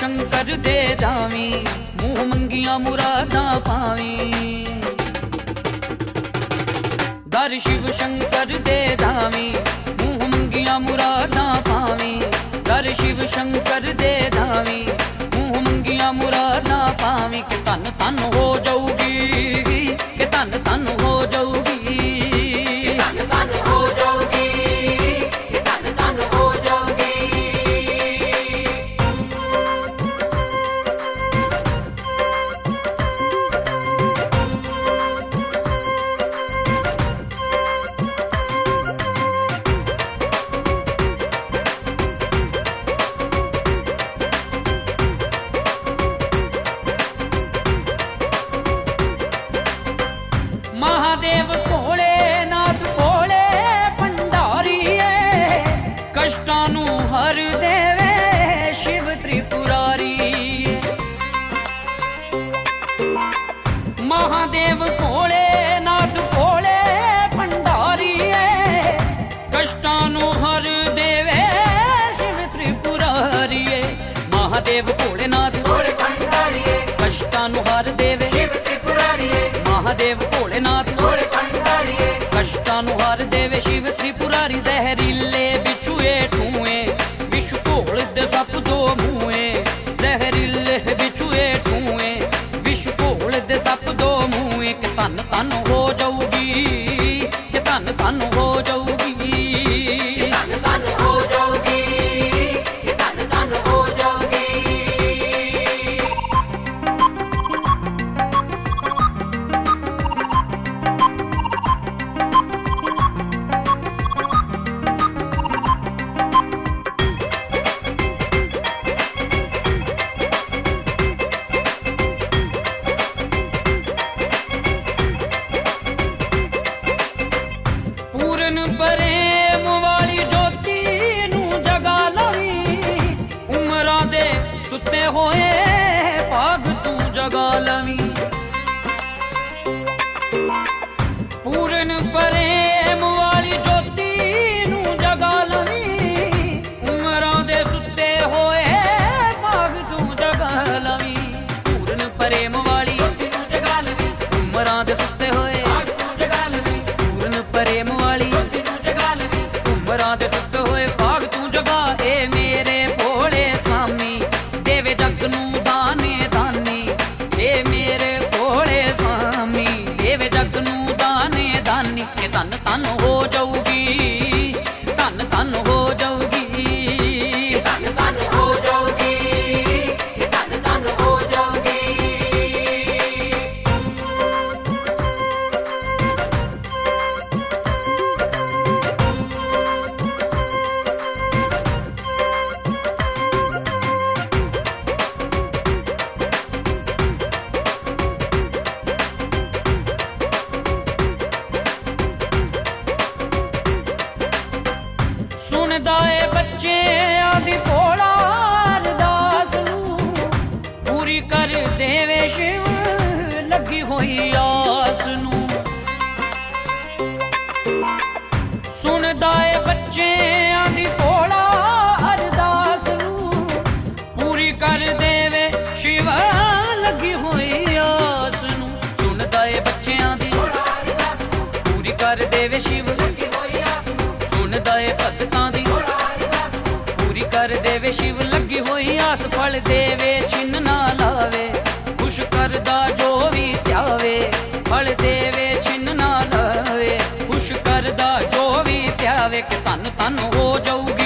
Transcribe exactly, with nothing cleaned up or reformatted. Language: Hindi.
शंकर दे जावी, मुंह मंगिया मुरादा पावी। दर शिव शंकर दे जावी, मुंह मंगिया मुरादा पावी। दर शिव शंकर दे जावी, मुंह मंगिया मुरादा पावी। के तन तन हो जाऊगी, के तन तन हो जाऊगी, तन तन हो जाऊगी, के तन तन हो जाऊगी। महादेव भोले नाथ भोले भंडारीए, कष्टानु हर देवे शिव त्रिपुरारी। महादेव भोले नाथ भोले भंडारीए, कष्टानु हर देवे शिव त्रिपुरारीए। महादेव भोले नाथ भोले भंडारीए, कष्टानु हर देवे शिव त्रिपुरारीए। महादेव भोलेनाथ भोले भंडारीए, कष्टानु हर देवे शिव त्रिपुरारी। जहरीले बिछुए ठुए, विष घोल दे सप दो मुए। जहरीले बिछुए ठुए, विष घोल दे सप दो मुए। के तन तन हो जाऊगी, के तन तन हो जाऊगी, तन तन हो जाऊगी, के तन तन हो जाऊगी। प्रेम वाली ज्योति नू जगा लवी, उमरा दे सुते होए भाग तू जगा लवी। पूर्ण प्रेम वाली ज्योति नू जगा लवी, उमरा दे सुते होए भाग तू जगा लवी। पूर्ण प्रेम वाली ज्योति नू जगा लवी, उमरा दे सुते होए भाग तू जगा लवी। पूर्ण प्रेम वाली उमरा दे सुते होए भाग तू जगा। ए मेरे भोले स्वामी देवे जग नू दाने दानी। ए मेरे भोले स्वामी देवे जग नू दाने दानी। के तन तन हो जाऊगी, तन तन हो जाऊगी, तन तन हो जाऊगी, के तन तन हो जाऊगी। सुनदा ए बच्चे आदि भोला अरदास नू, पूरी कर देवे शिव लगी होई आस नू। सुनदा ए बच्चे आदि भोला अरदास नू, पूरी कर देवे शिव लगी होई आस नू। सुनदा ए बच्चे आदि भोला अरदास नू, पूरी कर देवे शिव लगी होई आस नू। सुनदा ए भगतां दी पूरी कर देवे शिव लगी होई आस। फल देवे छिन्न ना लावे, खुश करदा जो भी त्यावे। फल देवे छिन्न ना लावे, खुश करदा जो भी त्यावे। के तन तन हो जाऊगी,